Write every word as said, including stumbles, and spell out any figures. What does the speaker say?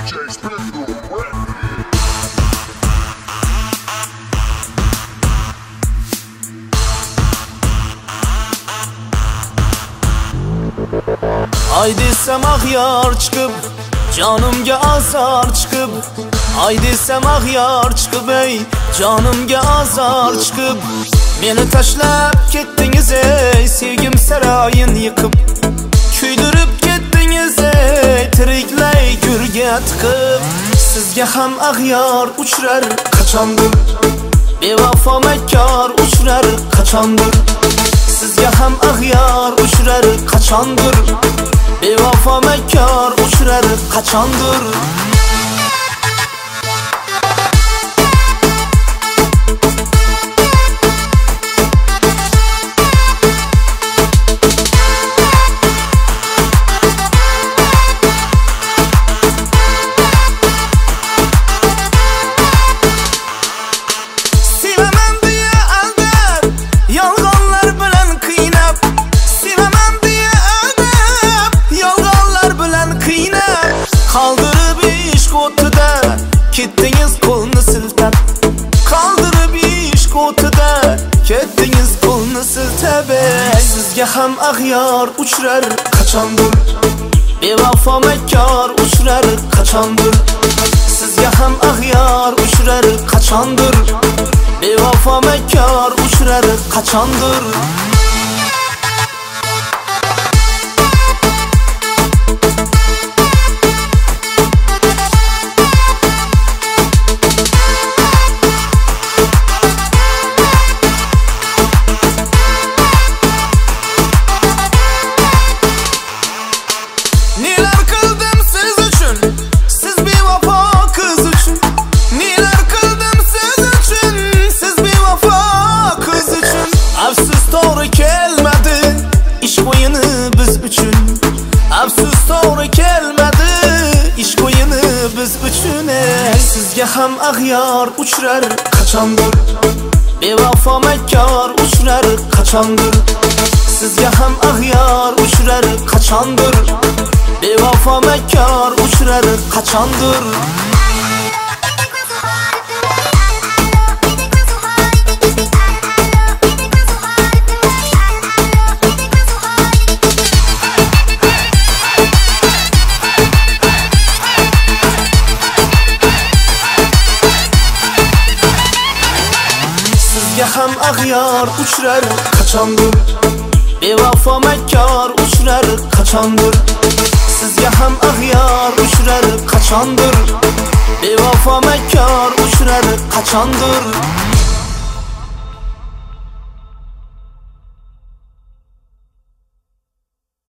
Ay desem ag'yar chiqib, jonimga azor chiqib. Ay desem ag'yar chiqib, ey jonimga azor chiqib. Meni tashlab ketdingiz ey sevgim saroyin yiqib. Kuydirib ketdingiz ey tiriklay gurga tiqib. Sizga ham ag'yar uchrar qachondir, bevafo makkor uchrar qachondir. Sizga ham ag'yar uchrar qachondir, bevafo makkor uchrar qachondir. Kaldırıp iş kotuda ketdingiz qo'lni siltab. Kaldırıp iş kotuda ketdingiz qo'lni siltab. Sizga ham ag'yar uchrar qachondir, bevafo makkor uchrar qachondir. Sizga ham ag'yar uchrar qachondir, bevafo makkor uchrar qachondir. Afsus to'g'ri kelmadi ish qo'yini biz uchun. Sizga ham ag'yar uchrar qachondir, bevafo makkor uchrar qachondir. Sizga ham ag'yar uchrar qachondir, bevafo makkor uchrar qachondir. Sizga ham ag'yar uchrar qachondir, bevafo makkor uchrar qachondir. Sizga ham ag'yar uchrar qachondir, bevafo makkor uchrar qachondir.